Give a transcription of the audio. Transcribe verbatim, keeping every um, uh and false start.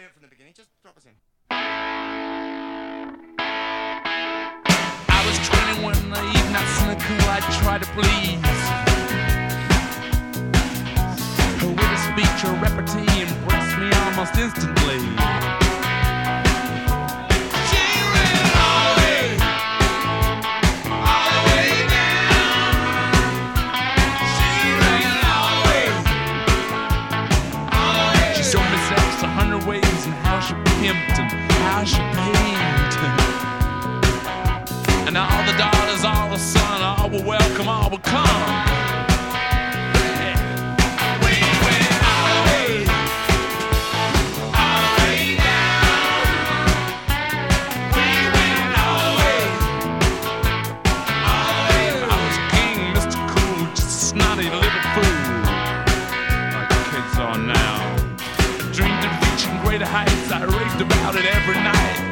it from the beginning. Just drop us in. I was twenty-one, naive, not cynical. I tried to please. Her witty speech, her repartee impressed me almost instantly. She went all the way, all the way down. She ran all the way, all the way. She showed me sex a hundred ways and how she pimped and how she paid. And all the daughters, all the son, all were welcome, all would come. Heights, I raved about it every night.